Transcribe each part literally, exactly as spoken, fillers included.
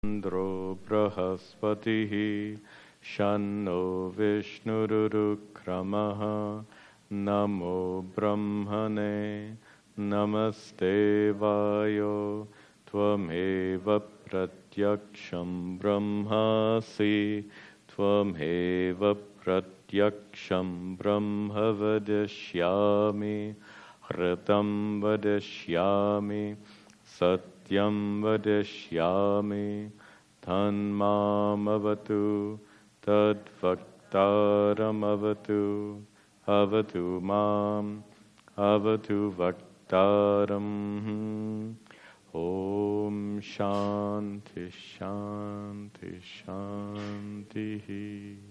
Andro Brahaspatihi Shanno Vishnurukramaha Namo Brahmane Namaste Vayo Tvameva Pratyaksham Brahmasi Tvameva Pratyaksham Brahma Vadishyami Hritam Vadishyami Satyam Vadishyami Tanmam Avatu Tadvaktaram Avatu Avatu Mam Avatu Vaktaram. Om Shanti Shanti Shanti.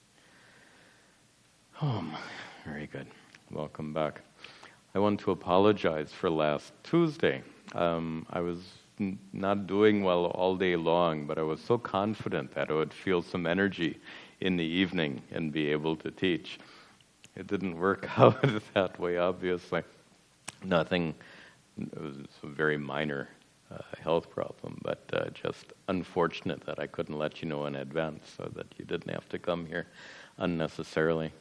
Om. Very good. Welcome back. I want to apologize for last Tuesday. Um, I was n- not doing well all day long, but I was so confident that I would feel some energy in the evening and be able to teach. It didn't work out that way, obviously. Nothing, it was a very minor uh, health problem, but uh, just unfortunate that I couldn't let you know in advance so that you didn't have to come here unnecessarily.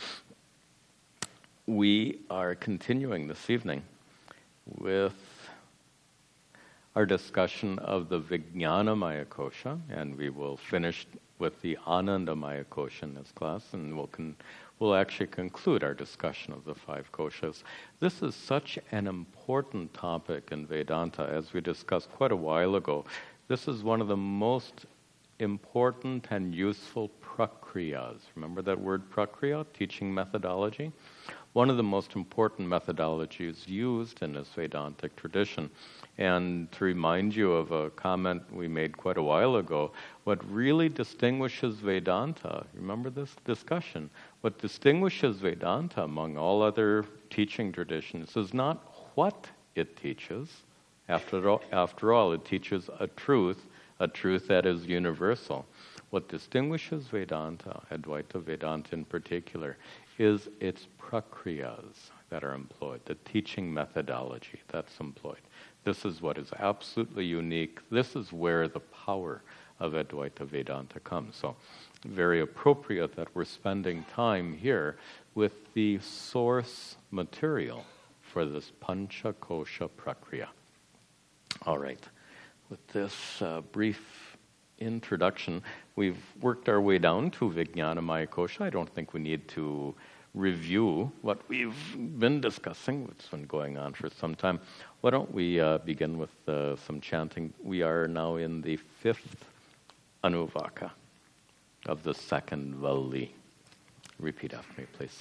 We are continuing this evening with our discussion of the Vijnanamaya Kosha, and we will finish with the Anandamaya Kosha in this class, and we'll, con- we'll actually conclude our discussion of the five koshas. This is such an important topic in Vedanta, as we discussed quite a while ago. This is one of the most important and useful prakriyas. Remember that word prakriya, teaching methodology? One of the most important methodologies used in this Vedantic tradition. And to remind you of a comment we made quite a while ago, what really distinguishes Vedanta, remember this discussion, what distinguishes Vedanta among all other teaching traditions is not what it teaches. After all, after all, it teaches a truth, a truth that is universal. What distinguishes Vedanta, Advaita Vedanta in particular, is its prakriyas that are employed, the teaching methodology that's employed. This is what is absolutely unique. This is where the power of Advaita Vedanta comes. So, very appropriate that we're spending time here with the source material for this Pancha Kosha Prakriya. All right. With this uh, brief introduction, we've worked our way down to Vijnanamaya Kosha. I don't think we need to review what we've been discussing. It's been going on for some time. Why don't we uh, begin with uh, some chanting? We are now in the fifth Anuvaka of the second Valli. Repeat after me, please.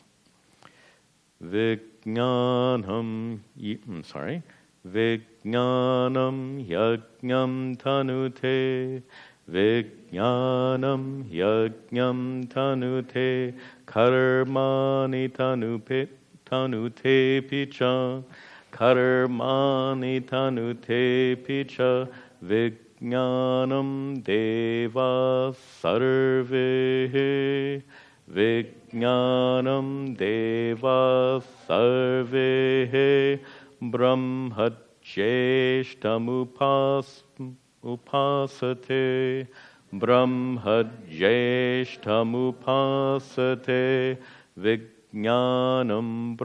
Vijnanam, I'm sorry. Vijnanam yajñam tanute, Vijnanam yajñam tanute, karmani tanupe tanute picha, karmani tanute picha, Vijnanam deva sarvehe, Vijnanam deva sarvehe, Brahmajeshtamupas upasate, Brahmajeshtamupasate, Vijnanam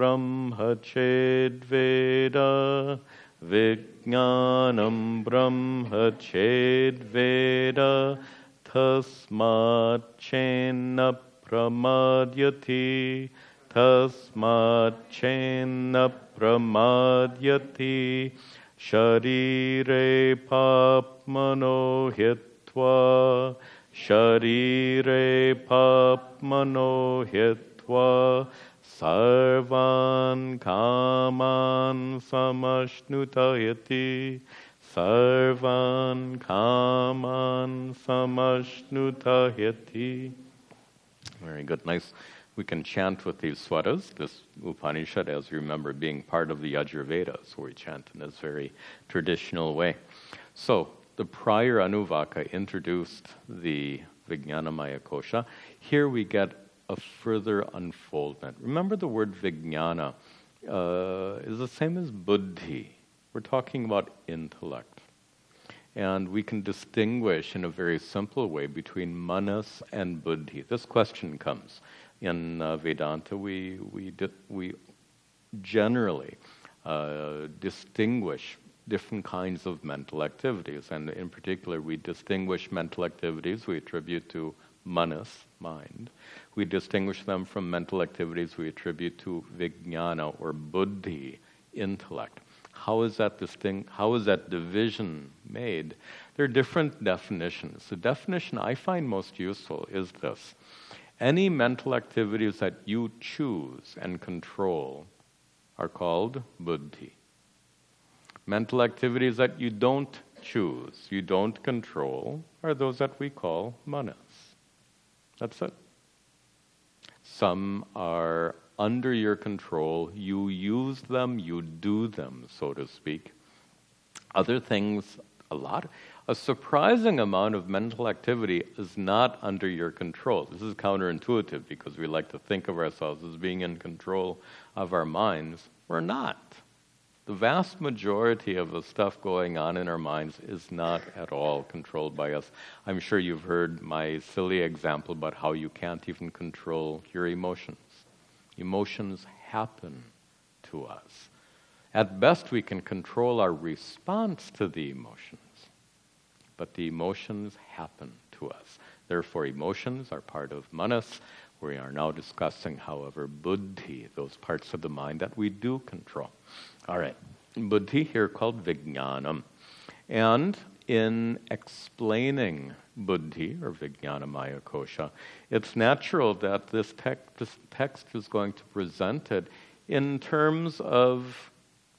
brahmachedveda, Vijnanam brahmachedveda, tasmat chenna pramadyati, tasmat chenna pramadyati, sharire papmano hitva, sharire papmano hitva, sarvan kaman samashnutayati, sarvan kaman samashnutayati. Very good, nice. We can chant with these swaras, this Upanishad, as you remember, being part of the Yajurveda, so we chant in this very traditional way. So, the prior Anuvaka introduced the Vijnanamaya Kosha. Here we get a further unfoldment. Remember the word Vijnana uh, is the same as Buddhi. We're talking about intellect. And we can distinguish in a very simple way between manas and buddhi. This question comes. In uh, Vedanta, we, we, di- we generally uh, distinguish different kinds of mental activities. And in particular, we distinguish mental activities we attribute to manas, mind. We distinguish them from mental activities we attribute to vijnana or buddhi, intellect. How is that distinct? How is that division made? There are different definitions. The definition I find most useful is this. Any mental activities that you choose and control are called buddhi. Mental activities that you don't choose, you don't control, are those that we call manas. That's it. Some are under your control, you use them, you do them, so to speak. Other things, a lot, a surprising amount of mental activity is not under your control. This is counterintuitive because we like to think of ourselves as being in control of our minds. We're not. The vast majority of the stuff going on in our minds is not at all controlled by us. I'm sure you've heard my silly example about how you can't even control your emotions. Emotions happen to us. At best, we can control our response to the emotions, but the emotions happen to us. Therefore, emotions are part of manas. We are now discussing, however, buddhi, those parts of the mind that we do control. All right, buddhi here called vijnanam. And in explaining buddhi, or vijnanamaya kosha, it's natural that this, tec- this text is going to present it in terms of...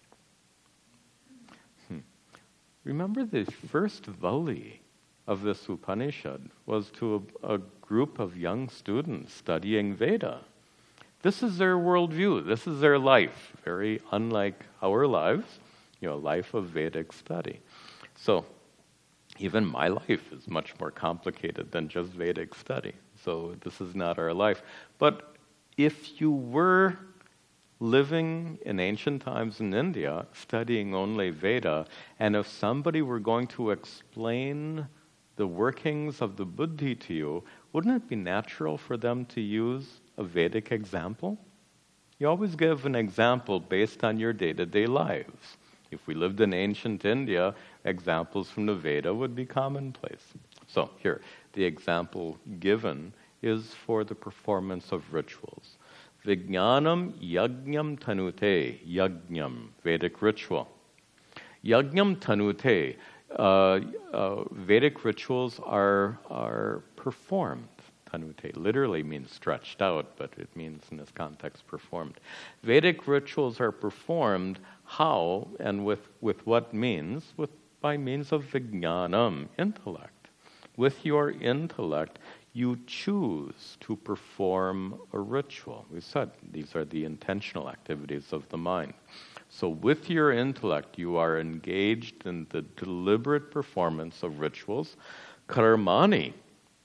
Hmm, remember the first vali of this Upanishad was to a, a group of young students studying Veda. This is their worldview. This is their life. Very unlike our lives, you know, a life of Vedic study. So even my life is much more complicated than just Vedic study. So this is not our life. But if you were living in ancient times in India, studying only Veda, and if somebody were going to explain the workings of the buddhi to you, wouldn't it be natural for them to use a Vedic example? You always give an example based on your day-to-day lives. If we lived in ancient India, examples from the Veda would be commonplace. So here, the example given is for the performance of rituals. Vijnanam yajñam tanute, yajñam, Vedic ritual. Yajñam tanute, uh, uh, Vedic rituals are, are performed. Tanute literally means stretched out, but it means in this context performed. Vedic rituals are performed how and with, with what means? With, by means of vijnanam, intellect. With your intellect, you choose to perform a ritual. We said these are the intentional activities of the mind. So with your intellect, you are engaged in the deliberate performance of rituals. Karmani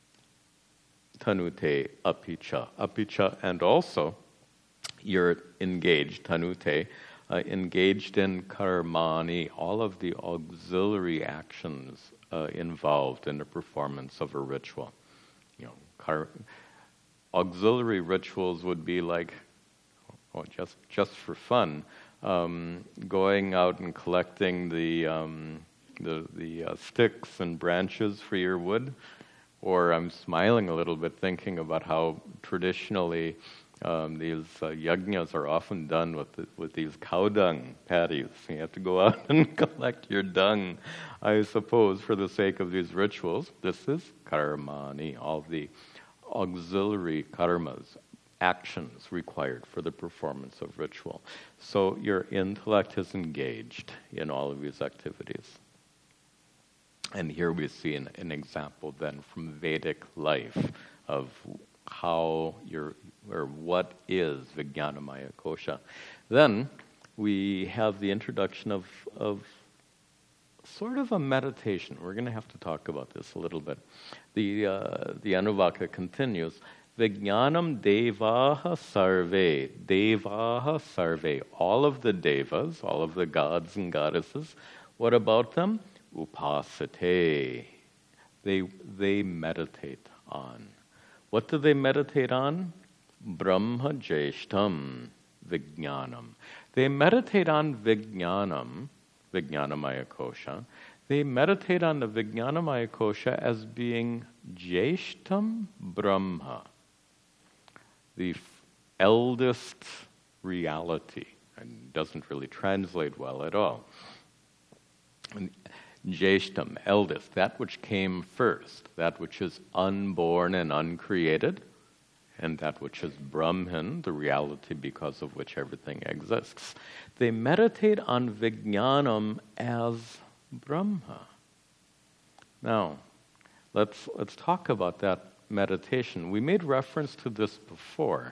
tanute apicha. Apicha, and also you're engaged, tanute, uh, engaged in karmani, all of the auxiliary actions uh, involved in the performance of a ritual. You know, car- auxiliary rituals would be like, oh, just just for fun, um, going out and collecting the um, the the uh, sticks and branches for your wood. Or I'm smiling a little bit thinking about how traditionally um, these uh, yajñas are often done with the, with these cow dung patties. You have to go out and collect your dung, I suppose, for the sake of these rituals. This is karmani, all the auxiliary karmas, actions required for the performance of ritual. So your intellect is engaged in all of these activities. And here we see an, an example then from Vedic life of how your or what is Vijnanamaya Kosha. Then we have the introduction of, of sort of a meditation. We're going to have to talk about this a little bit. The uh, the Anuvaka continues. Vijnanam devaha sarve. Devaha sarve. All of the devas, all of the gods and goddesses. What about them? upasate. They, they meditate on. What do they meditate on? Brahma jeshtam vijnanam. They meditate on vijnanam, vijnanamaya kosha. They meditate on the vijnanamaya kosha as being jeshtam Brahma, the f- eldest reality. And doesn't really translate well at all. And jeshtam, eldest, that which came first, that which is unborn and uncreated, and that which is Brahman, the reality because of which everything exists. They meditate on vijnanam as Brahma. Now, let's let's talk about that meditation. We made reference to this before.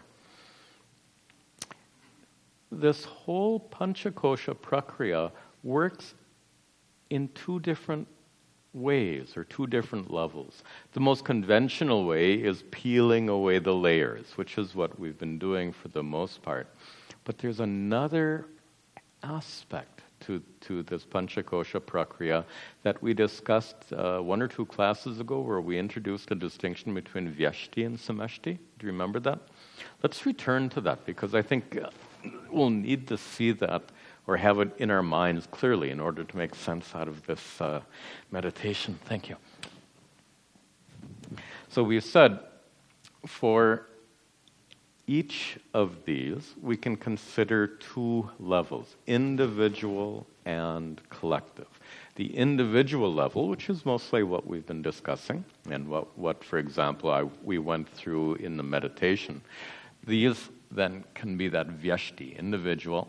This whole Panchakosha Prakriya works in two different ways or two different levels. The most conventional way is peeling away the layers, which is what we've been doing for the most part. But there's another aspect to, to this Panchakosha Prakriya that we discussed uh, one or two classes ago, where we introduced a distinction between Vyashti and Samashti. Do you remember that? Let's return to that, because I think uh, we'll need to see that or have it in our minds clearly in order to make sense out of this uh, meditation. Thank you. So we said for each of these, we can consider two levels, individual and collective. The individual level, which is mostly what we've been discussing, and what, what for example, I, we went through in the meditation. These then can be that vyashti, individual,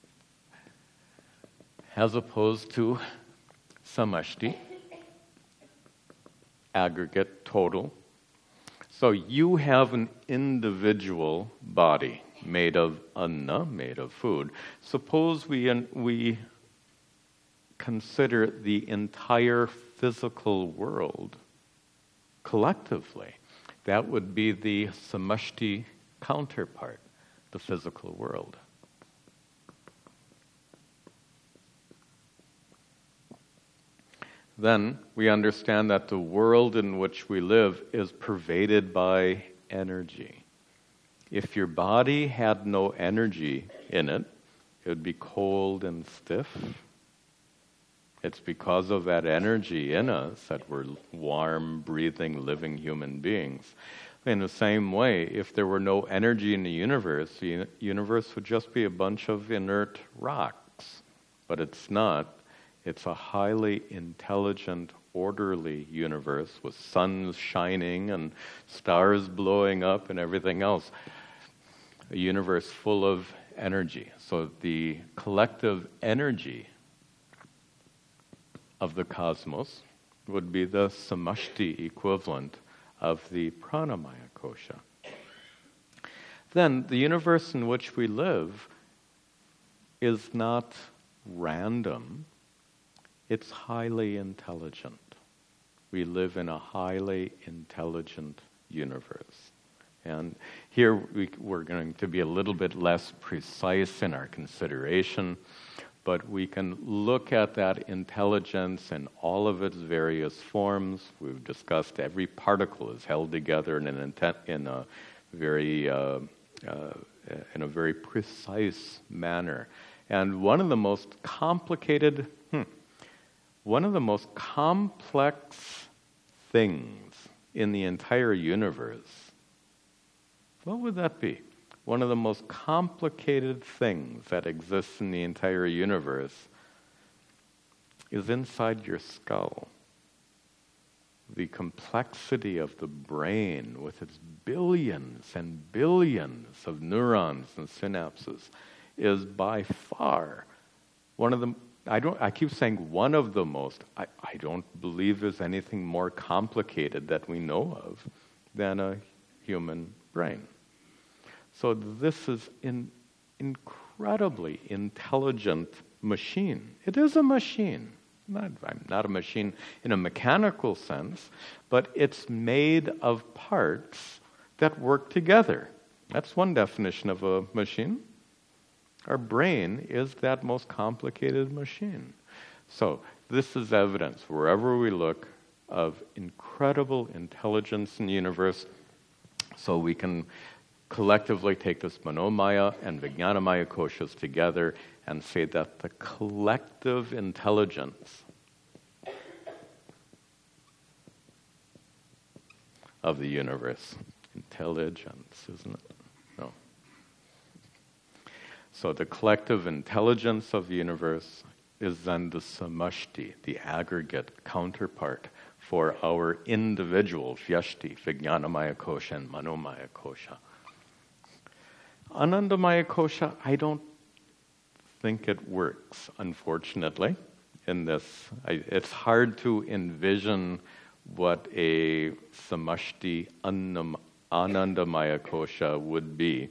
as opposed to samashti, aggregate, total. So you have an individual body made of anna, made of food. Suppose we we consider the entire physical world collectively. That would be the samashti counterpart, the physical world. Then we understand that the world in which we live is pervaded by energy. If your body had no energy in it, it would be cold and stiff. It's because of that energy in us that we're warm, breathing, living human beings. In the same way, if there were no energy in the universe, the universe would just be a bunch of inert rocks. But it's not. It's a highly intelligent, orderly universe with suns shining and stars blowing up and everything else. A universe full of energy. So the collective energy of the cosmos would be the samashti equivalent of the pranamaya kosha. Then the universe in which we live is not random. It's highly intelligent. We live in a highly intelligent universe. And here we, we're going to be a little bit less precise in our consideration, but we can look at that intelligence in all of its various forms. We've discussed every particle is held together in an intent, in a very uh, uh, in a very precise manner. And one of the most complicated hmm, One of the most complex things in the entire universe, what would that be? One of the most complicated things that exists in the entire universe is inside your skull. The complexity of the brain with its billions and billions of neurons and synapses is by far one of the I don't. I keep saying one of the most. I, I don't believe there's anything more complicated that we know of than a human brain. So this is an incredibly intelligent machine. It is a machine. Not, not a machine in a mechanical sense, but it's made of parts that work together. That's one definition of a machine. Our brain is that most complicated machine. So This is evidence, wherever we look, of incredible intelligence in the universe. So we can collectively take this Manomaya and Vijnanamaya koshas together and say that the collective intelligence of the universe, intelligence, isn't it? No. So the collective intelligence of the universe is then the samashti, the aggregate counterpart for our individual vyashti, Vijnanamaya kosha and Manomaya kosha. Anandamaya kosha, I don't think it works, unfortunately, in this. I, it's hard to envision what a samashti anam, anandamaya kosha would be.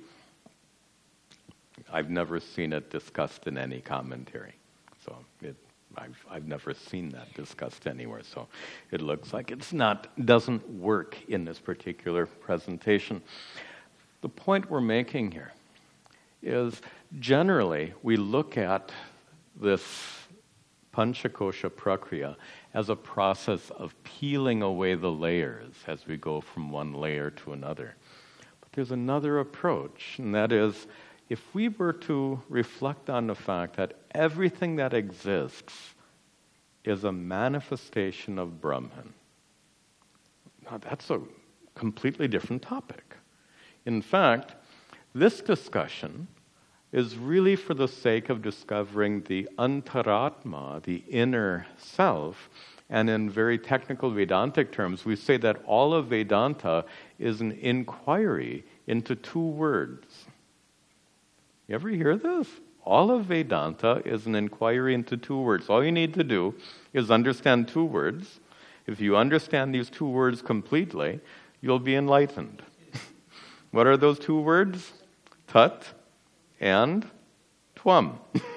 I've never seen it discussed in any commentary. So it, I've, I've never seen that discussed anywhere. So it looks like it's not, doesn't work in this particular presentation. The point we're making here is generally we look at this Panchakosha Prakriya as a process of peeling away the layers as we go from one layer to another. But there's another approach, and that is if we were to reflect on the fact that everything that exists is a manifestation of Brahman, now that's a completely different topic. In fact, this discussion is really for the sake of discovering the antaratma, the inner self, and in very technical Vedantic terms, we say that all of Vedanta is an inquiry into two words. You ever hear this? All of Vedanta is an inquiry into two words. All you need to do is understand two words. If you understand these two words completely, you'll be enlightened. What are those two words? Tat and Twam.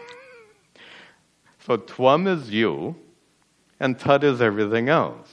So Twam is you, and Tat is everything else.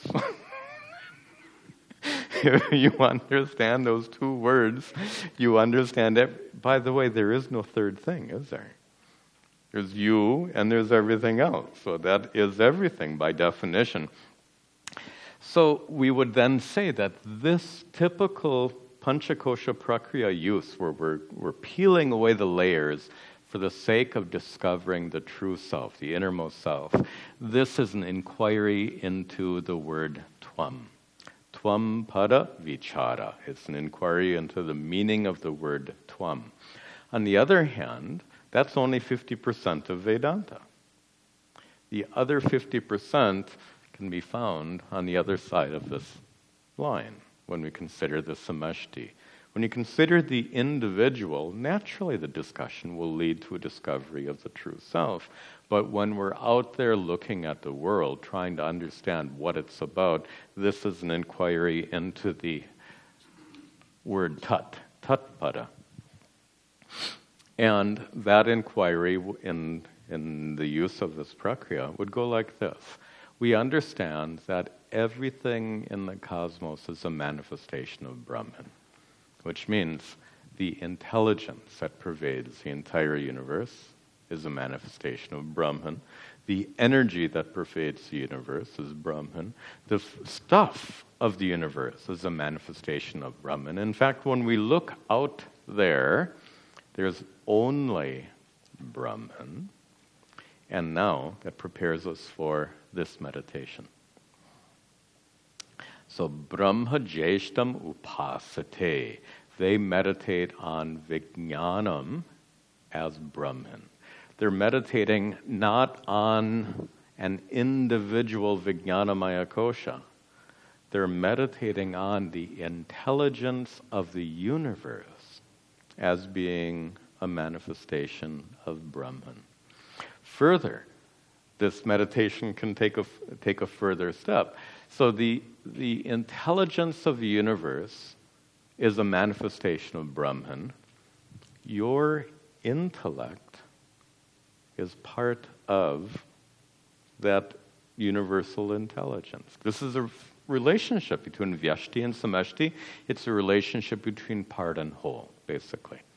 If you understand those two words, you understand it. By the way, there is no third thing, is there? There's you and there's everything else. So that is everything by definition. So we would then say that this typical Panchakosha Prakriya use, where we're, we're peeling away the layers for the sake of discovering the true self, the innermost self, this is an inquiry into the word Twam. Twam pada vichara. It's an inquiry into the meaning of the word Twam. On the other hand, that's only fifty percent of Vedanta. The other fifty percent can be found on the other side of this line when we consider the samashti. When you consider the individual, naturally the discussion will lead to a discovery of the true self. But when we're out there looking at the world, trying to understand what it's about, this is an inquiry into the word tat, tatpada. And that inquiry in, in the use of this prakriya would go like this. We understand that everything in the cosmos is a manifestation of Brahman, which means the intelligence that pervades the entire universe is a manifestation of Brahman. The energy that pervades the universe is Brahman. The f- stuff of the universe is a manifestation of Brahman. In fact, when we look out there, there's only Brahman. And now that prepares us for this meditation. So Brahma Jeshtam Upasate. They meditate on Vijnanam as Brahman. They're meditating not on an individual Vijnanamaya kosha. They're meditating on the intelligence of the universe as being a manifestation of Brahman. Further, this meditation can take a, take a further step. So the, the intelligence of the universe is a manifestation of Brahman. Your intellect is part of that universal intelligence. This is a relationship between Vyashti and Samashti. It's a relationship between part and whole, basically.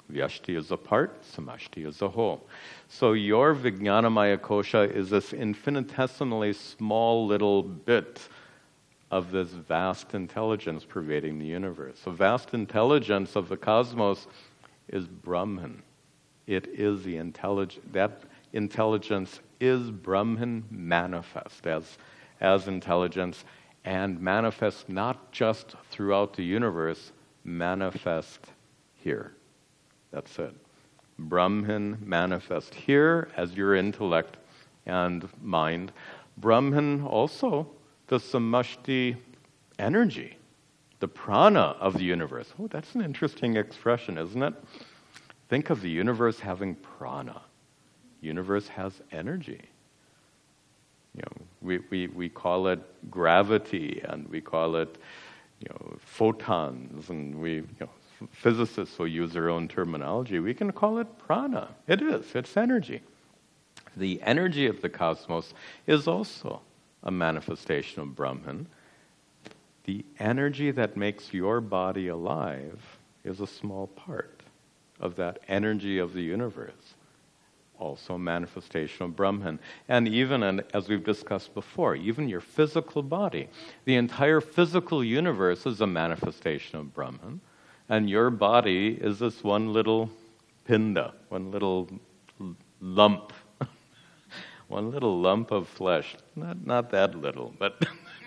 Vyashti is a part, Samashti is a whole. So your Vijnanamaya Kosha is this infinitesimally small little bit of this vast intelligence pervading the universe. The vast intelligence of the cosmos is Brahman. It is the intelligence, that intelligence is Brahman manifest as, as intelligence, and manifest not just throughout the universe, manifest here. That's it. Brahman manifest here as your intellect and mind. Brahman also the samashti energy, the prana of the universe. Oh, that's an interesting expression, isn't it? Think of the universe having prana. Universe has energy. You know, we, we, we call it gravity, and we call it, you know, photons, and we, you know, physicists will use their own terminology. We can call it prana. It is. It's energy. The energy of the cosmos is also a manifestation of Brahman. The energy that makes your body alive is a small part of that energy of the universe. Also a manifestation of Brahman. And even, and as we've discussed before, even your physical body, the entire physical universe is a manifestation of Brahman. And your body is this one little pinda, one little lump, one little lump of flesh. Not, not that little, but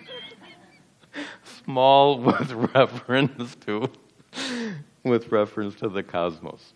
small with reference to, with reference to the cosmos.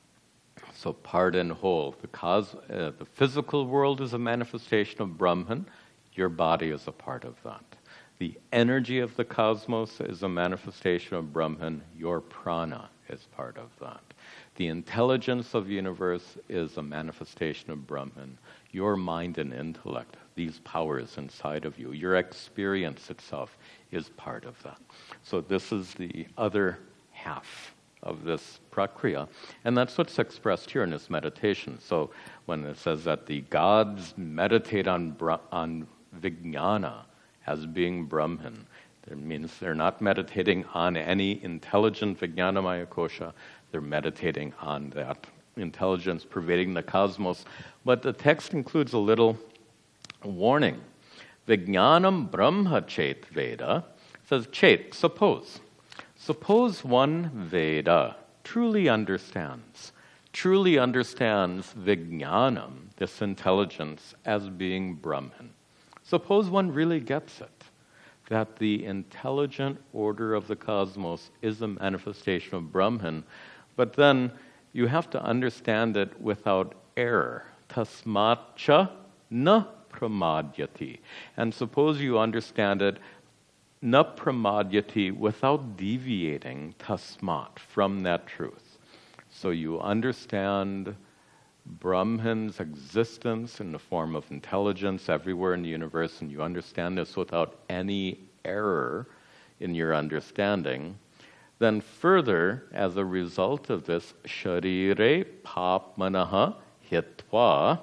So part and whole. The, cos, uh, the physical world is a manifestation of Brahman. Your body is a part of that. The energy of the cosmos is a manifestation of Brahman. Your prana is part of that. The intelligence of the universe is a manifestation of Brahman. Your mind and intellect, these powers inside of you, your experience itself is part of that. So this is the other half of this prakriya. And that's what's expressed here in this meditation. So when it says that the gods meditate on, Bra- on Vijnana as being Brahman, it means they're not meditating on any intelligent Vijnanamaya Kosha. They're meditating on that intelligence pervading the cosmos. But the text includes a little warning. Vijnanam Brahma Chet Veda says, Chet, suppose. Suppose one Veda truly understands, truly understands Vijnanam, this intelligence, as being Brahman. Suppose one really gets it, that the intelligent order of the cosmos is a manifestation of Brahman, but then you have to understand it without error. Tasmatcha na pramadyati. And suppose you understand it na pramadyati without deviating tasmat from that truth. So you understand Brahman's existence in the form of intelligence everywhere in the universe, and you understand this without any error in your understanding. Then further, as a result of this, sharire papmanaha hitva,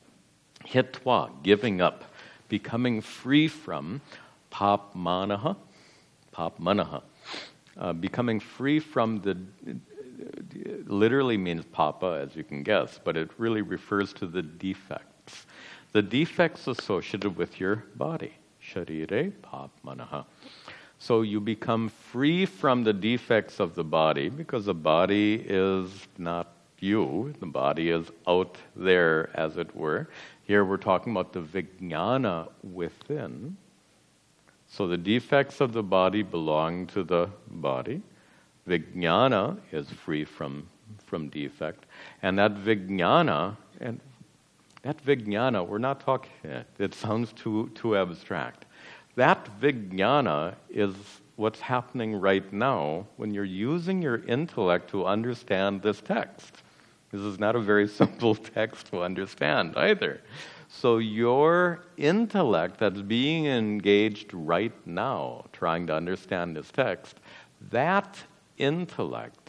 hitva, giving up, becoming free from papmanaha, papmanaha, uh, becoming free from the, literally means papa, as you can guess, but it really refers to the defects. The defects associated with your body. Sharire papmanaha. So you become free from the defects of the body, because the body is not you. The body is out there, as it were. Here we're talking about the vijnana within. So the defects of the body belong to the body. Vijnana is free from, from defect. And that vijnana, and that vijnana, we're not talking, it sounds too, too abstract. That vijnana is what's happening right now when you're using your intellect to understand this text. This is not a very simple text to understand either. So your intellect that's being engaged right now, trying to understand this text, that intellect,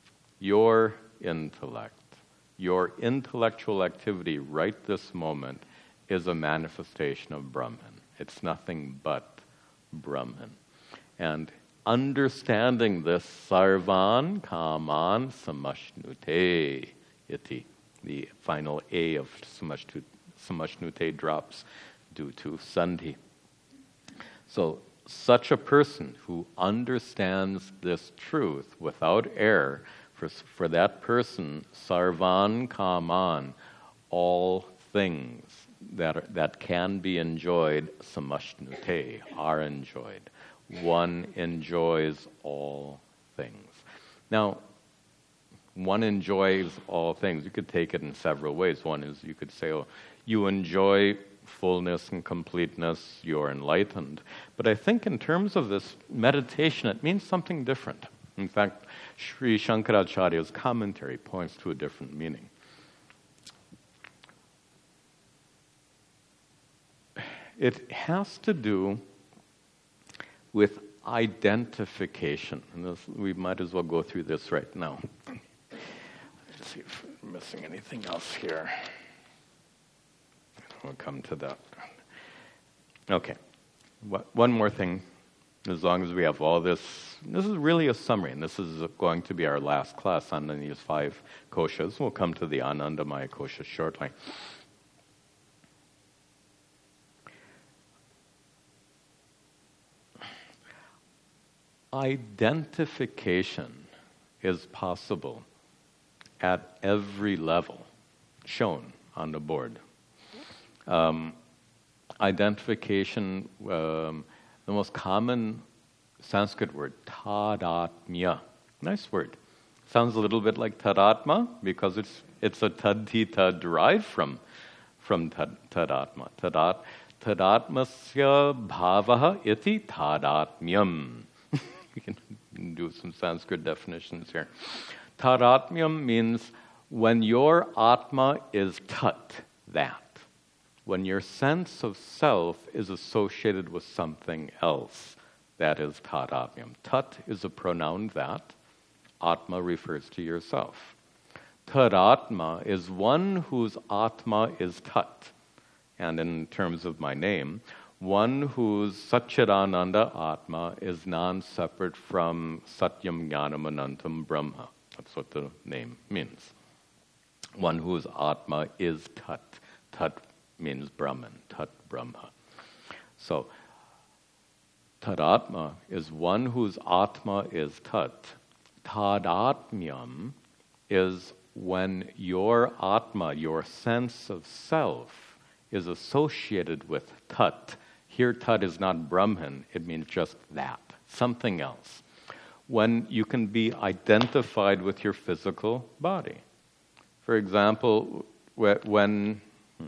your intellect, your intellectual activity right this moment is a manifestation of Brahman. It's nothing but Brahman. And understanding this, sarvan kaman samashnute iti. The final A of samashnute, samashnute drops due to sandhi. So, such a person who understands this truth without error, for, for that person, sarvan kaman, all things that are, that can be enjoyed, samashnute, are enjoyed. One enjoys all things. Now, one enjoys all things. You could take it in several ways. One is you could say, oh, you enjoy fullness and completeness, you're enlightened. But I think in terms of this meditation, it means something different. In fact, Sri Shankaracharya's commentary points to a different meaning. It has to do with identification. And this, we might as well go through this right now. Let's see if I'm missing anything else here. We'll come to that. Okay. One more thing, as long as we have all this. This is really a summary, and this is going to be our last class on these five koshas. We'll come to the Anandamaya kosha shortly. Identification is possible at every level, shown on the board. Um, identification, um, the most common Sanskrit word, tadatmya. Nice word. Sounds a little bit like tadatma because it's it's a tadhita derived from from tad, tadatma. Tadat tadatmasya bhavaha iti tadatmyam. We can do some Sanskrit definitions here. Tadatmyam means when your atma is tat, that. When your sense of self is associated with something else, that is tadatmyam. Tat is a pronoun that. Atma refers to yourself. Tadatma is one whose atma is tat. And in terms of my name, one whose Satchidananda Atma is non-separate from Satyam Jnanam Anantam Brahma. That's what the name means. One whose Atma is Tat. Tat means Brahman, Tat Brahma. So, Tadatma is one whose Atma is Tat. Tadatmyam is when your Atma, your sense of self, is associated with Tat. Here, Tat is not Brahman, it means just that, something else. When you can be identified with your physical body. For example, when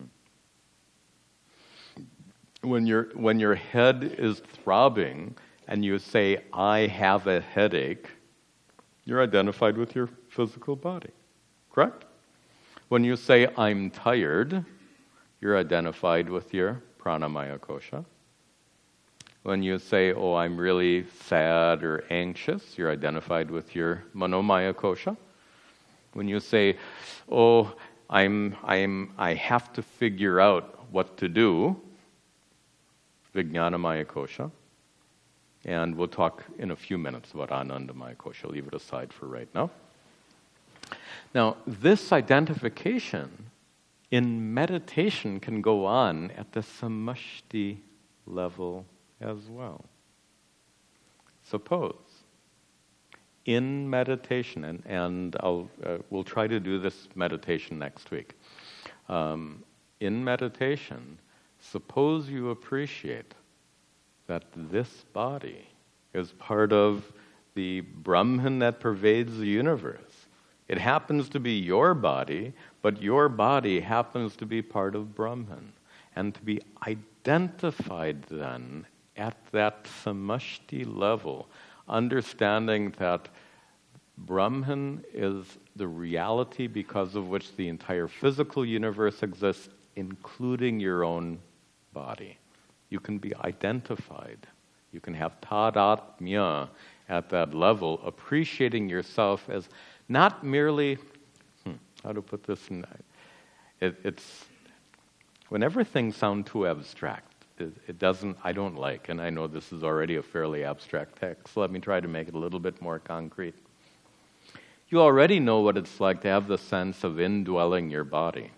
when your when your head is throbbing and you say, I have a headache, you're identified with your physical body, correct? When you say, I'm tired, you're identified with your pranamaya kosha. When you say, oh, I'm really sad or anxious, you're identified with your manomaya kosha. When you say, oh, I'm, I'm, I have to figure out what to do, vijnanamaya kosha. And we'll talk in a few minutes about anandamaya kosha. I'll leave it aside for right now. Now, this identification in meditation can go on at the samashti level as well. Suppose in meditation, and, and I'll, uh, we'll try to do this meditation next week. Um, in meditation, suppose you appreciate that this body is part of the Brahman that pervades the universe. It happens to be your body, but your body happens to be part of Brahman. And to be identified then at that samashti level, understanding that Brahman is the reality because of which the entire physical universe exists, including your own body. You can be identified. You can have tadatmya at that level, appreciating yourself as not merely, hmm, how to put this in, it, it's, whenever things sound too abstract, it, it doesn't, I don't like, and I know this is already a fairly abstract text, so let me try to make it a little bit more concrete. You already know what it's like to have the sense of indwelling your body.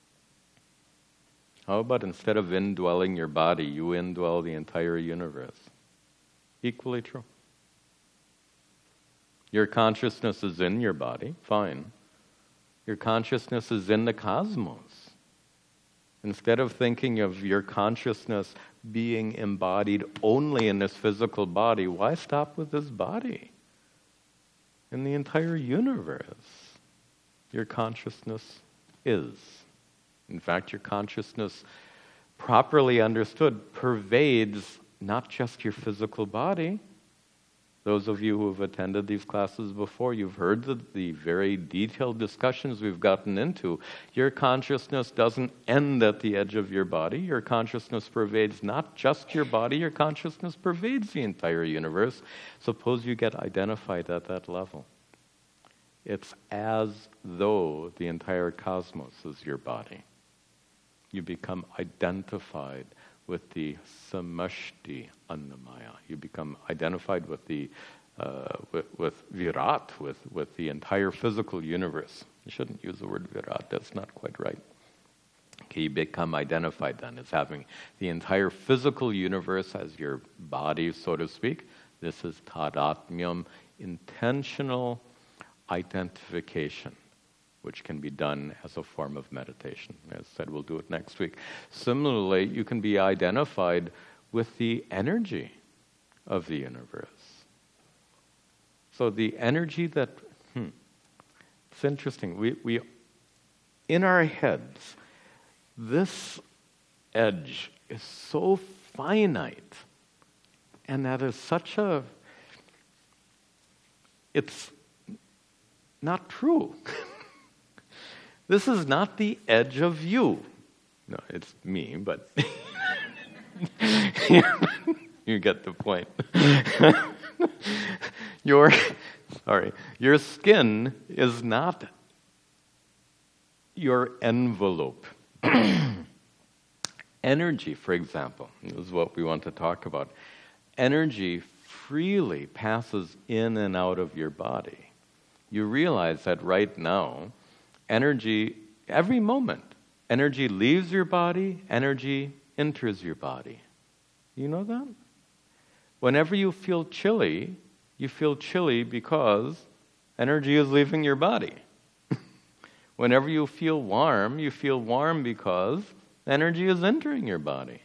How about instead of indwelling your body, you indwell the entire universe? Equally true. Your consciousness is in your body, fine. Your consciousness is in the cosmos. Instead of thinking of your consciousness being embodied only in this physical body, why stop with this body? In the entire universe, your consciousness is. In fact, your consciousness, properly understood, pervades not just your physical body. Those of you who have attended these classes before, you've heard the, the very detailed discussions we've gotten into. Your consciousness doesn't end at the edge of your body. Your consciousness pervades not just your body, your consciousness pervades the entire universe. Suppose you get identified at that level. It's as though the entire cosmos is your body. You become identified with the samashti annamaya. You become identified with the uh, with, with virat, with, with the entire physical universe. You shouldn't use the word virat, that's not quite right. Okay, you become identified then as having the entire physical universe as your body, so to speak. This is tadatmyam, intentional identification, which can be done as a form of meditation. As I said, we'll do it next week. Similarly, you can be identified with the energy of the universe. So the energy that, hmm, it's interesting. We, we, in our heads, this edge is so finite, and that is such a, it's not true. This is not the edge of you. No, it's me, but you get the point. Your, sorry, your skin is not your envelope. Energy, for example, is what we want to talk about. Energy freely passes in and out of your body. You realize that right now, energy, every moment, energy leaves your body, energy enters your body. You know that? Whenever you feel chilly, you feel chilly because energy is leaving your body. Whenever you feel warm, you feel warm because energy is entering your body.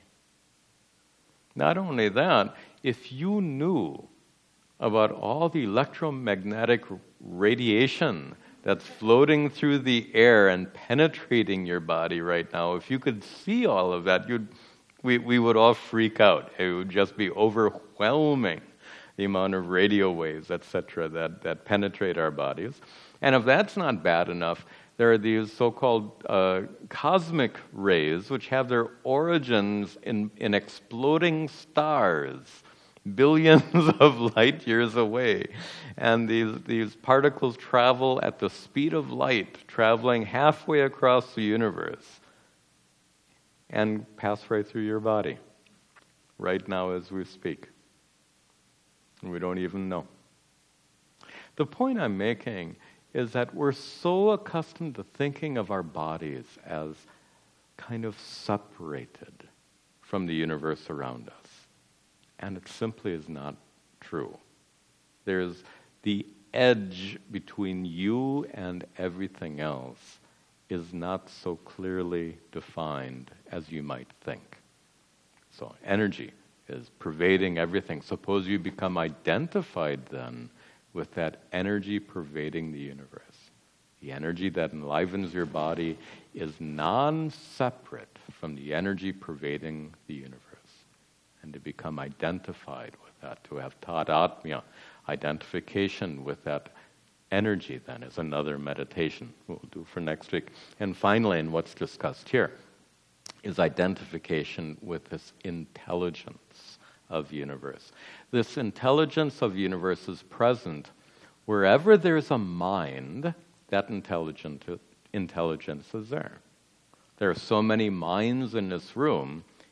Not only that, if you knew about all the electromagnetic radiation that's floating through the air and penetrating your body right now, if you could see all of that, you'd, we, we would all freak out. It would just be overwhelming, the amount of radio waves, et cetera, that, that penetrate our bodies. And if that's not bad enough, there are these so-called uh, cosmic rays, which have their origins in, in exploding stars, billions of light years away. And these, these particles travel at the speed of light, traveling halfway across the universe, and pass right through your body, right now as we speak. And we don't even know. The point I'm making is that we're so accustomed to thinking of our bodies as kind of separated from the universe around us. And it simply is not true. There's the edge between you and everything else is not so clearly defined as you might think. So energy is pervading everything. Suppose you become identified then with that energy pervading the universe. The energy that enlivens your body is non-separate from the energy pervading the universe. And to become identified with that, to have tadatmya, identification with that energy then is another meditation we'll do for next week. And finally, and what's discussed here, is identification with this intelligence of the universe. This intelligence of the universe is present wherever there's a mind, that intelligent, intelligence is there. There are so many minds in this room,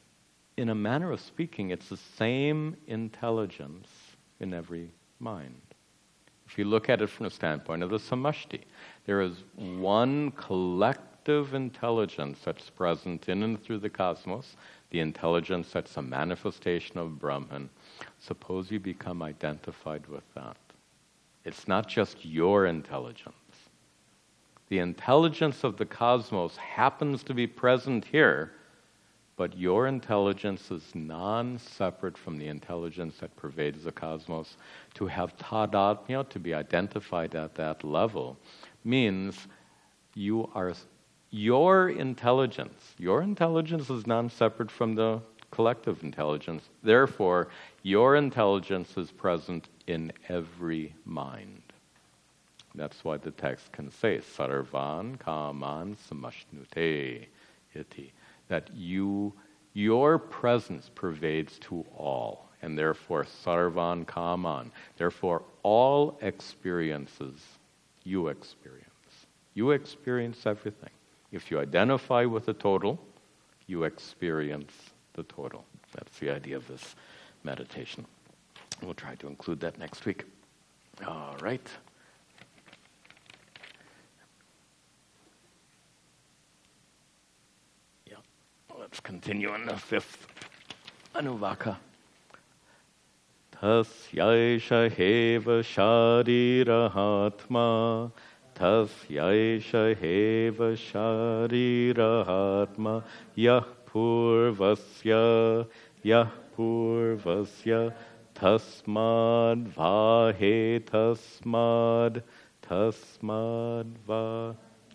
in a manner of speaking, it's the same intelligence in every mind. If you look at it from the standpoint of the samashti, there is one collective intelligence that's present in and through the cosmos, the intelligence that's a manifestation of Brahman. Suppose you become identified with that. It's not just your intelligence. The intelligence of the cosmos happens to be present here, but your intelligence is non-separate from the intelligence that pervades the cosmos. To have tadatmya, to be identified at that level, means you are, your intelligence, your intelligence is non-separate from the collective intelligence. Therefore, your intelligence is present in every mind. That's why the text can say, sarvan kaman samashnute iti. That you, your presence pervades to all, and therefore sarvan kaman. Therefore, all experiences you experience. You experience everything. If you identify with the total, you experience the total. That's the idea of this meditation. We'll try to include that next week. All right. Yeah. Let's continue on the fifth Anuvaka. Tasyaisha heva sharirahatma Tasyaisha heva sharirahatma Yah purvasya Yah purvasya Tasmad vahe tasmad Tasmad va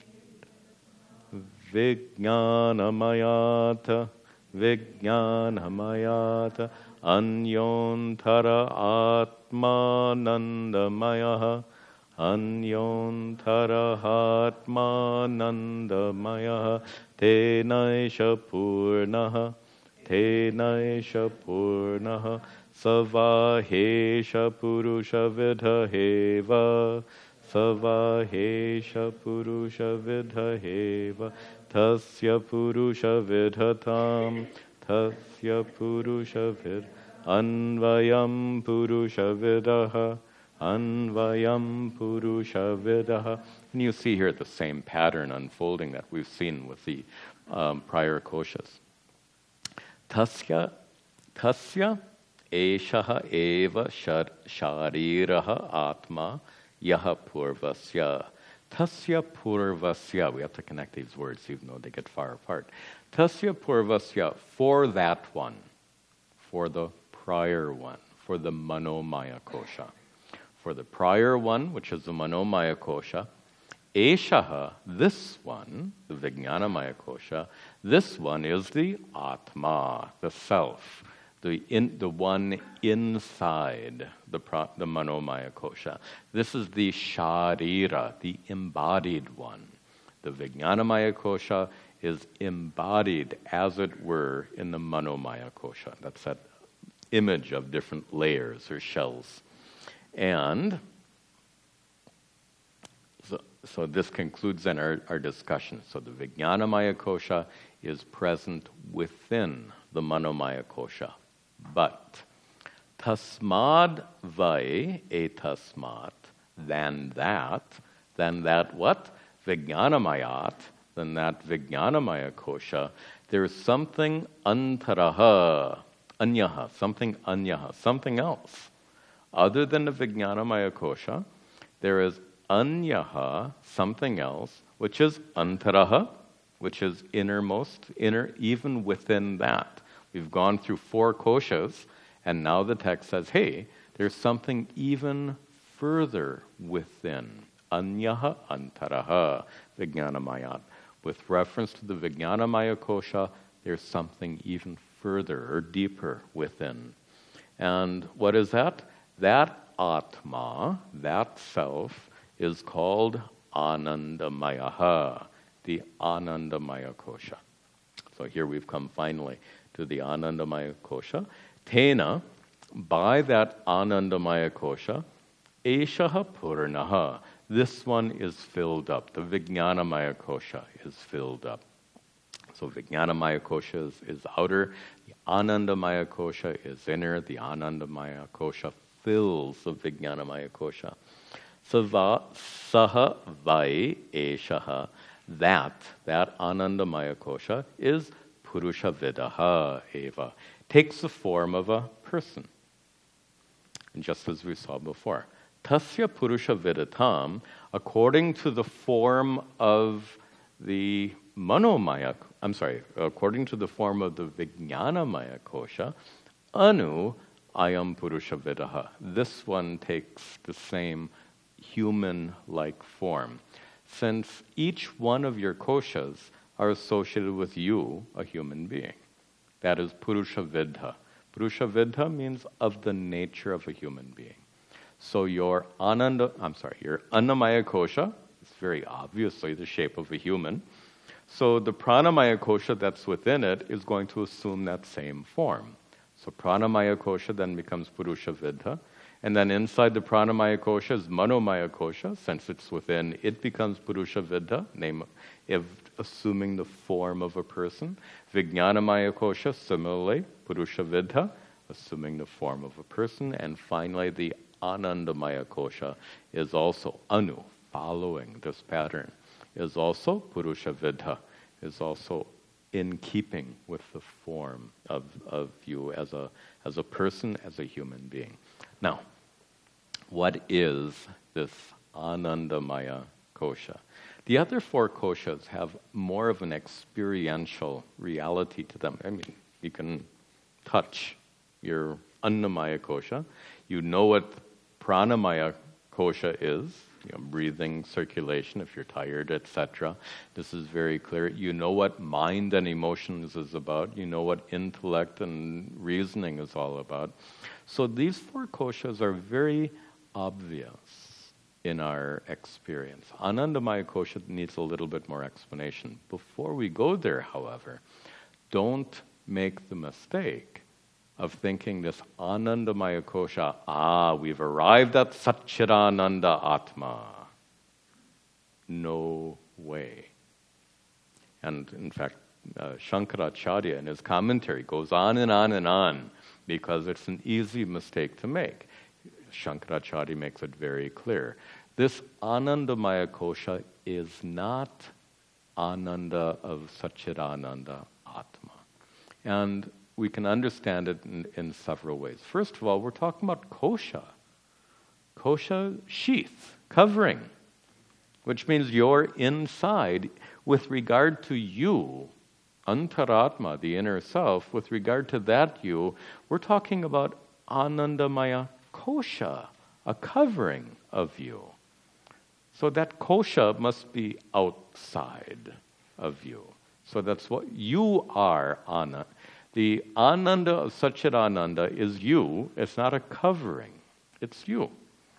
Vijnanamayata Vijnanamayata Anyontara Atmanandamaya Anyontara Atmanandamaya Tenaisha Purnaha Tenaisha Purnaha Savahesha Purusha Vidhaheva Savahesha Purusha Vidhaheva Tasya Purusha Vidhatam Tasya Purusha Vid Anvayam Purusha Vidaha Anvayam Purusha Vidaha. And you see here the same pattern unfolding that we've seen with the um, prior koshas. Tasya Tasya Eshaha eva shariraha atma yaha purvasya. Tasya purvasya. We have to connect these words even though they get far apart. Tasya purvasya, for that one, for the prior one, for the manomaya kosha. For the prior one, which is the manomaya kosha, eshaha, this one, the vijnanamaya kosha, this one is the atma, the self. The, in, the one inside the, pra, the manomaya kosha. This is the sharira, the embodied one. The vijnanamaya kosha is embodied, as it were, in the manomaya kosha. That's that image of different layers or shells. And so, so this concludes then our, our discussion. So the vijnanamaya kosha is present within the manomaya kosha. But tasmad vai etasmat, than that, than that what? Vijnanamayat, than that vijnanamaya kosha, there is something antaraha, anyaha, something anyaha, something else. Other than the vijnanamaya kosha, there is anyaha, something else, which is antaraha, which is innermost, inner, even within that. We've gone through four koshas, and now the text says, hey, there's something even further within. Anyaha antaraha vijnanamayat. With reference to the vijnanamaya kosha, there's something even further or deeper within. And what is that? That atma, that self, is called anandamayaha, the anandamaya kosha. So here we've come finally to the anandamaya kosha. Tena, by that anandamaya kosha, eshaha purnaha, this one is filled up. The vijnanamaya kosha is filled up. So Vijnanamaya Kosha is, is outer, the Anandamaya Kosha is inner, the Anandamaya Kosha fills the Vijnanamaya Kosha. Sava, saha vai eshaha, that, that Anandamaya Kosha is Purusha Vidaha eva, takes the form of a person. And just as we saw before, Tasya Purusha Vidatam, according to the form of the Manomaya, I'm sorry, according to the form of the Vijnanamaya Kosha, Anu Ayam Purusha Vidaha. This one takes the same human-like form. Since each one of your koshas are associated with you, a human being. That is Purusha Vidha. Purusha Vidha means of the nature of a human being. So your Ananda, I'm sorry, your Annamaya Kosha, it's very obviously the shape of a human. So the Pranamaya Kosha that's within it is going to assume that same form. So Pranamaya Kosha then becomes Purusha Vidha. And then inside the Pranamaya Kosha is Manomaya Kosha. Since it's within, it becomes Purusha Vidha, name, if, assuming the form of a person. Vijnanamaya Kosha, similarly, Purusha Vidha, assuming the form of a person. And finally, the Anandamaya Kosha is also Anu, following this pattern, is also Purusha Vidha, is also in keeping with the form of, of you as a, as a person, as a human being. Now, what is this Anandamaya Kosha? The other four koshas have more of an experiential reality to them. I mean, you can touch your Annamaya Kosha. You know what Pranamaya Kosha is, you know, breathing, circulation, if you're tired, et cetera. This is very clear. You know what mind and emotions is about. You know what intellect and reasoning is all about. So these four koshas are very obvious in our experience. Anandamaya Kosha needs a little bit more explanation. Before we go there, however, don't make the mistake of thinking this Anandamaya Kosha, ah, we've arrived at Satchidananda Atma. No way. And in fact, uh, Shankaracharya in his commentary goes on and on and on because it's an easy mistake to make. Shankaracharya makes it very clear. This Anandamaya Kosha is not Ananda of Satchidananda Atma. And we can understand it in, in several ways. First of all, we're talking about kosha. Kosha, sheath, covering, which means you're inside with regard to you, Antaratma, the inner self, with regard to that you, we're talking about Anandamaya Kosha, a covering of you. So that kosha must be outside of you. So that's what you are, Ananda. The Ananda of Satchidananda is you. It's not a covering. It's you.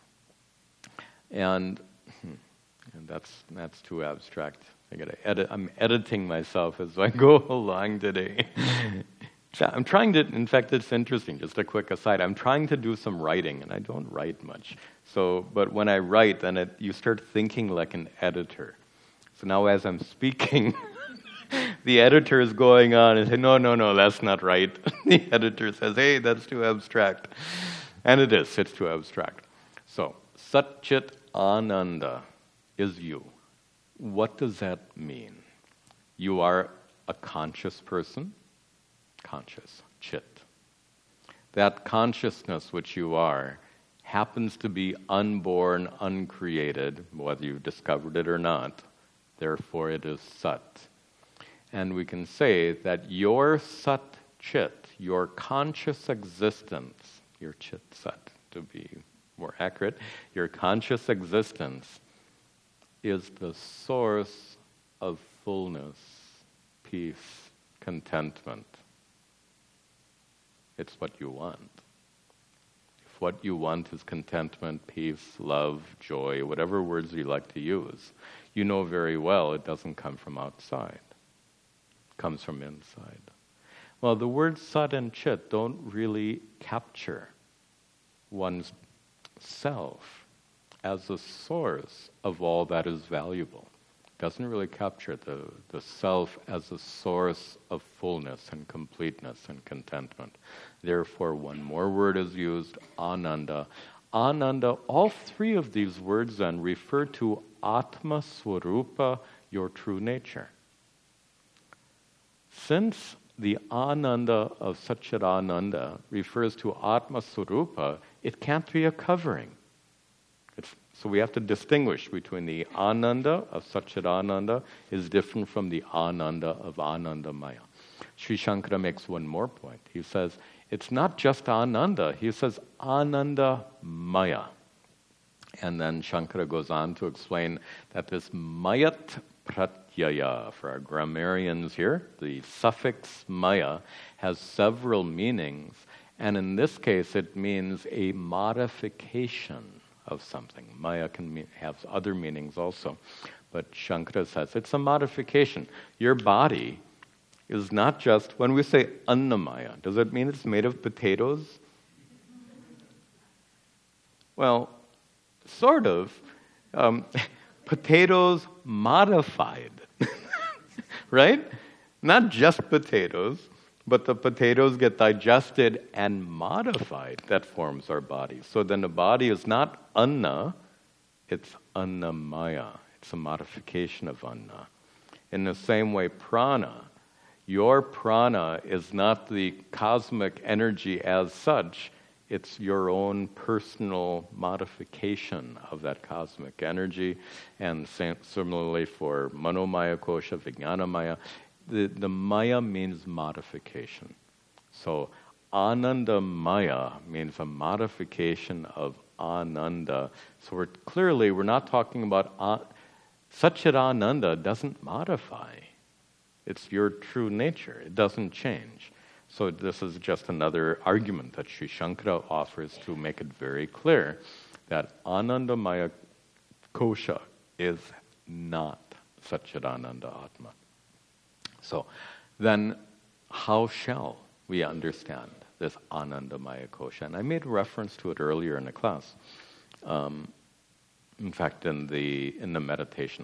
And, and that's that's too abstract. I gotta edit. I'm editing myself as I go along today. I'm trying to. In fact, it's interesting. Just a quick aside. I'm trying to do some writing, and I don't write much. So, but when I write, then it, you start thinking like an editor. So now, as I'm speaking. The editor is going on and saying, no, no, no, that's not right. The editor says, hey, that's too abstract. And it is, it's too abstract. So, Satchit Ananda is you. What does that mean? You are a conscious person, conscious, chit. That consciousness which you are happens to be unborn, uncreated, whether you've discovered it or not. Therefore, it is Sat. And we can say that your Sat Chit, your conscious existence, your Chit Sat to be more accurate, your conscious existence is the source of fullness, peace, contentment. It's what you want. If what you want is contentment, peace, love, joy, whatever words you like to use, you know very well it doesn't come from outside. Comes from inside. Well, the words Sat and Chit don't really capture one's self as the source of all that is valuable. doesn't really capture the, the self as a source of fullness and completeness and contentment. Therefore, one more word is used, Ananda. Ananda, all three of these words then refer to Atma Swarupa, your true nature. Since the Ananda of Satchidananda refers to Atma Swarupa, it can't be a covering. It's, so we have to distinguish between the Ananda of Satchidananda is different from the Ananda of Anandamaya. Sri Shankara makes one more point. He says, it's not just Ananda. He says Ananda Maya. And then Shankara goes on to explain that this Mayat Pratyaya, for our grammarians here, the suffix Maya has several meanings. And in this case, it means a modification of something. Maya can mean, have other meanings also. But Shankara says it's a modification. Your body is not just, when we say Annamaya, does it mean it's made of potatoes? Well, sort of. Um, potatoes modified, right? Not just potatoes, but the potatoes get digested and modified. That forms our body. So then the body is not Anna, it's Annamaya. It's a modification of Anna. In the same way, prana, your prana is not the cosmic energy as such, it's your own personal modification of that cosmic energy. And similarly for Manomaya Kosha, Vijnanamaya, the, the Maya means modification. So Ananda Maya means a modification of Ananda. So we're clearly, we're not talking about, uh, Satchidananda doesn't modify. It's your true nature. It doesn't change. So this is just another argument that Sri Shankara offers to make it very clear that Anandamaya Kosha is not Satchidananda Atma. So then how shall we understand this Anandamaya Kosha? And I made reference to it earlier in the class. Um, in fact, in the in the meditation.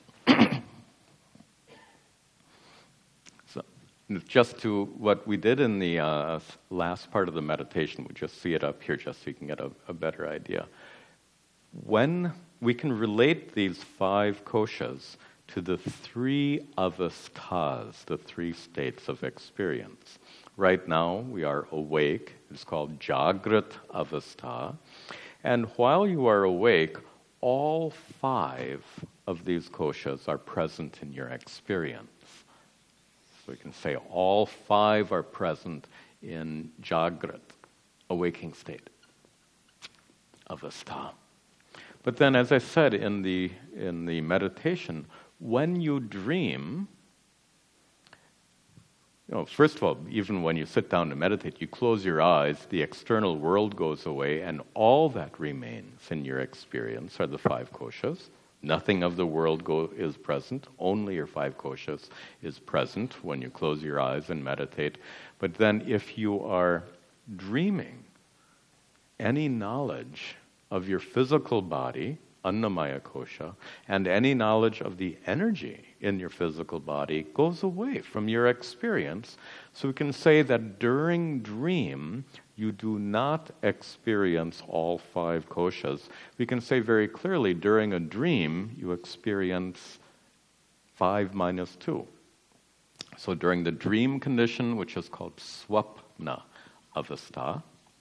Just to what we did in the uh, last part of the meditation, we just see it up here just so you can get a, a better idea. When we can relate these five koshas to the three avasthas, the three states of experience. Right now we are awake, it's called Jagrat Avastha, and while you are awake, all five of these koshas are present in your experience. So we can say all five are present in Jagrat, a waking state, Avastha. But then, as I said in the in the meditation, when you dream, you know, first of all, even when you sit down to meditate, you close your eyes, the external world goes away, and all that remains in your experience are the five koshas. Nothing of the world go, is present. Only your five koshas is present when you close your eyes and meditate. But then if you are dreaming, any knowledge of your physical body, Annamaya Kosha, and any knowledge of the energy in your physical body goes away from your experience. So we can say that during dream, you do not experience all five koshas. We can say very clearly, during a dream, you experience five minus two. So during the dream condition, which is called swapna avastha,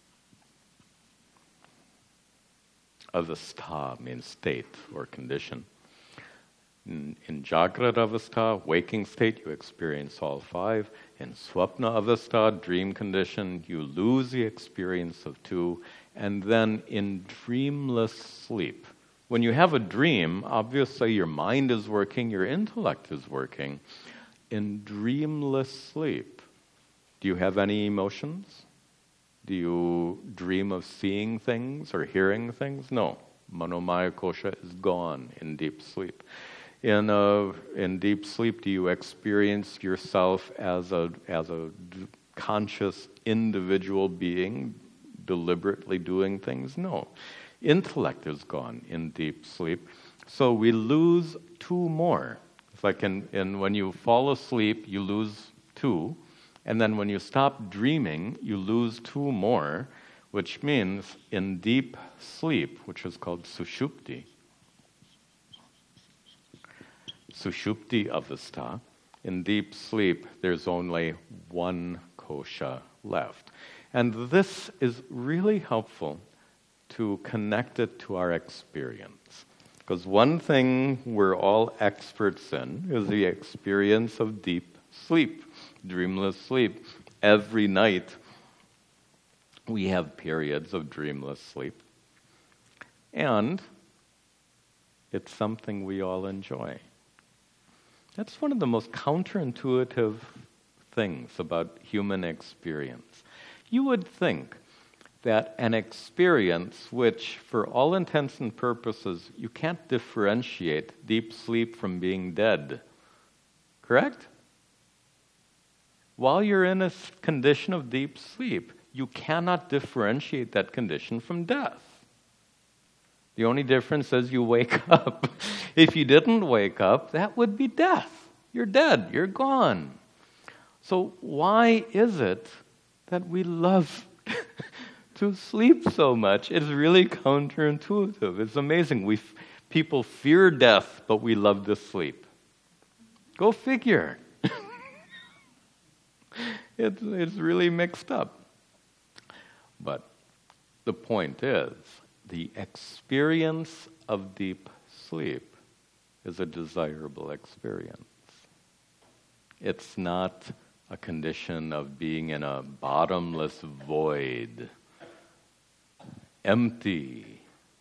avastha means state or condition. In, in Jagrat Avastha, waking state, you experience all five. In Swapna Avastha, dream condition, you lose the experience of two. And then in dreamless sleep, when you have a dream, obviously your mind is working, your intellect is working. In dreamless sleep, do you have any emotions? Do you dream of seeing things or hearing things? No. Manomaya Kosha is gone in deep sleep. In a, in deep sleep, do you experience yourself as a as a d- conscious individual being, deliberately doing things? No. Intellect is gone in deep sleep. So we lose two more. It's like in, in when you fall asleep, you lose two. And then when you stop dreaming, you lose two more, which means in deep sleep, which is called sushupti, sushupti avastha, in deep sleep, there's only one kosha left. And this is really helpful to connect it to our experience. Because one thing we're all experts in is the experience of deep sleep, dreamless sleep. Every night we have periods of dreamless sleep. And it's something we all enjoy. That's one of the most counterintuitive things about human experience. You would think that an experience which, for all intents and purposes, you can't differentiate deep sleep from being dead. Correct? While you're in a condition of deep sleep, you cannot differentiate that condition from death. The only difference is you wake up. If you didn't wake up, that would be death. You're dead. You're gone. So why is it that we love to sleep so much? It's really counterintuitive. It's amazing. We f- people fear death, but we love to sleep. Go figure. it's, it's really mixed up. But the point is, the experience of deep sleep is a desirable experience. It's not a condition of being in a bottomless void, empty,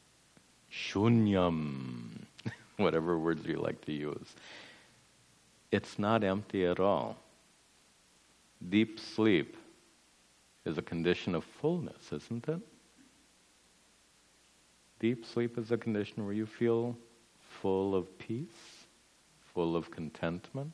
shunyam, whatever words you like to use. It's not empty at all. Deep sleep is a condition of fullness, isn't it? Deep sleep is a condition where you feel full of peace, full of contentment.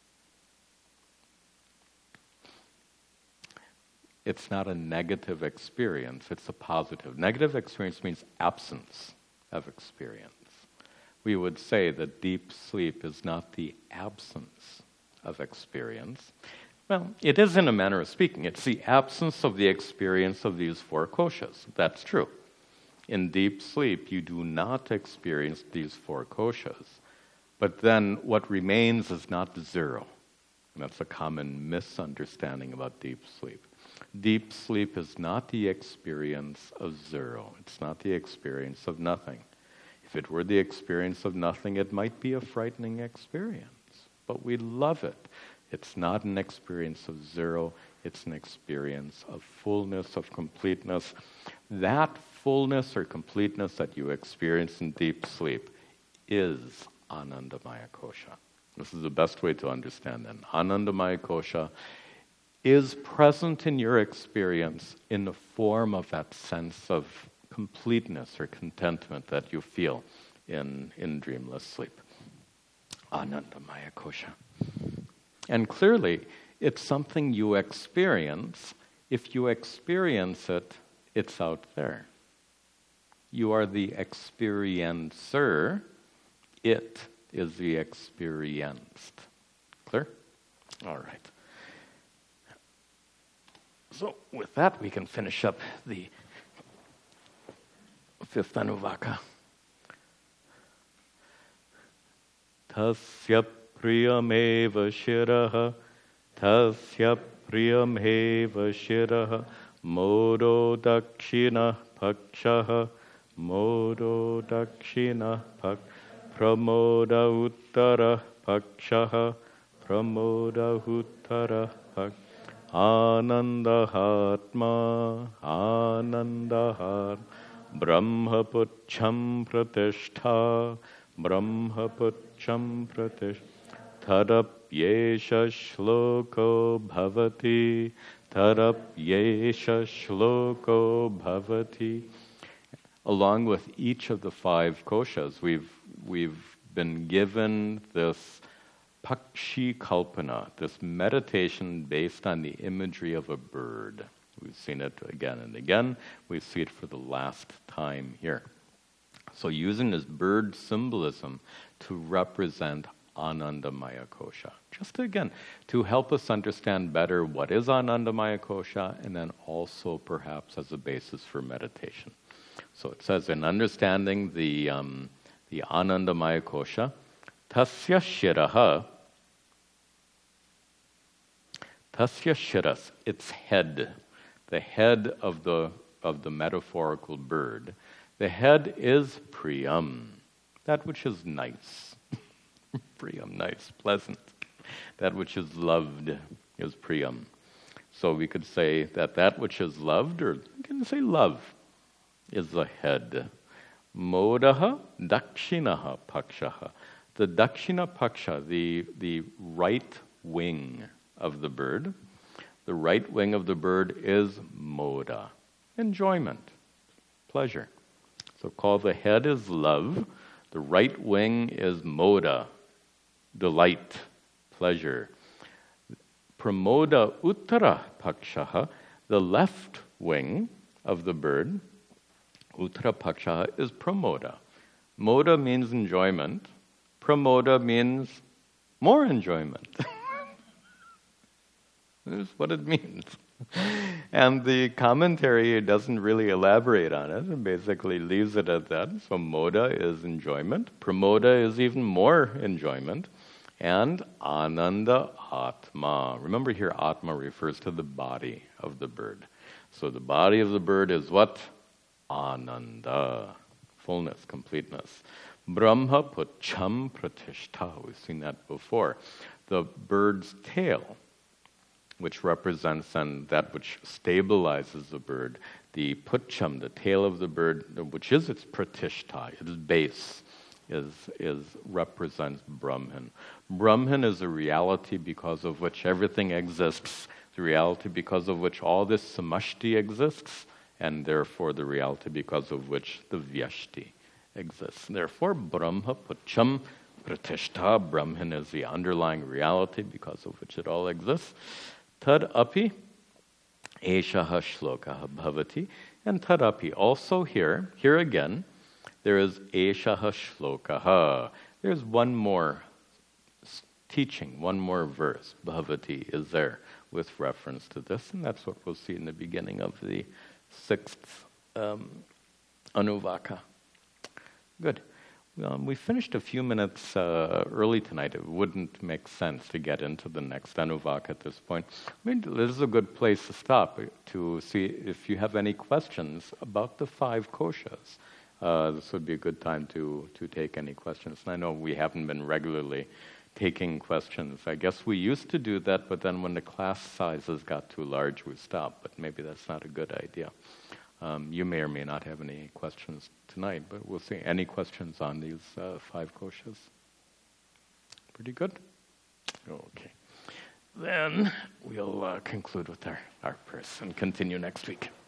It's not a negative experience, it's a positive. Negative experience means absence of experience. We would say that deep sleep is not the absence of experience. Well, it is in a manner of speaking. It's the absence of the experience of these four koshas. That's true. In deep sleep, you do not experience these four koshas. But then what remains is not zero. And that's a common misunderstanding about deep sleep. Deep sleep is not the experience of zero. It's not the experience of nothing. If it were the experience of nothing, it might be a frightening experience. But we love it. It's not an experience of zero. It's an experience of fullness, of completeness. That fullness or completeness that you experience in deep sleep is Anandamaya Kosha. This is the best way to understand it. Anandamaya Kosha is present in your experience in the form of that sense of completeness or contentment that you feel in, in dreamless sleep. Anandamaya Kosha. And clearly, it's something you experience. If you experience it, it's out there. You are the experiencer. It is the experienced. Clear? All right. So with that, we can finish up the fifth Anuvaka. Tasya priyameva shiraha, tasya priyameva shiraha, modo dakshina pakshaha, modo dakshina pak, pramoda uttara pakshaha, pramoda uttara pak, Anandahatma, Anandahat, Brahmapucham pratishtha, Brahmapucham pratishtha, Tarapyesha shloko bhavati, Tarapyesha shloko bhavati. Along with each of the five koshas, we've we've been given this Pakshi Kalpana, this meditation based on the imagery of a bird. We've seen it again and again. We see it for the last time here. So using this bird symbolism to represent Anandamaya Kosha. Just again, to help us understand better what is Anandamaya Kosha, and then also perhaps as a basis for meditation. So it says, in understanding the, um, the Anandamaya Kosha, Tasya Shiraha, Tasya Shiras, its head, the head of the, of the metaphorical bird. The head is Priyam, that which is nice. Priyam, nice, pleasant. That which is loved is Priyam. So we could say that that which is loved, or we can say love, is the head. Modaha dakshinaha pakshaha. The dakshina paksha, the, the right wing of the bird, the right wing of the bird is moda, enjoyment, pleasure. So call the head is love, the right wing is moda, delight, pleasure. Pramoda uttara pakshaha, the left wing of the bird, uttara pakshaha is pramoda. Moda means enjoyment. Pramoda means more enjoyment. That's what it means. And the commentary doesn't really elaborate on it. It basically leaves it at that. So moda is enjoyment. Pramoda is even more enjoyment. And ananda atma. Remember here, atma refers to the body of the bird. So the body of the bird is what? Ananda. Fullness, completeness. Brahma pucham pratishtha. We've seen that before. The bird's tail, which represents then that which stabilizes the bird. The pucham, the tail of the bird, which is its pratishtha, its base, is, is represents Brahman. Brahman is a reality because of which everything exists, the reality because of which all this samashti exists, and therefore the reality because of which the vyashti exists. Therefore, Brahma pucham pratishtha, Brahman is the underlying reality because of which it all exists. Tad api eshaha shlokaha bhavati. And tad api, also here, here again, there is eshaha shlokaha. There's one more teaching, one more verse, bhavati, is there with reference to this, and that's what we'll see in the beginning of the sixth um, Anuvaka. Good. Um, we finished a few minutes uh, early tonight. It wouldn't make sense to get into the next Anuvaka at this point. I mean, this is a good place to stop to see if you have any questions about the five koshas. Uh, this would be a good time to, to take any questions. And I know we haven't been regularly taking questions. I guess we used to do that, but then when the class sizes got too large, we stopped. But maybe that's not a good idea. Um, you may or may not have any questions tonight, but we'll see. Any questions on these uh, five koshas? Pretty good? Okay. Then we'll uh, conclude with our, our verse and continue next week.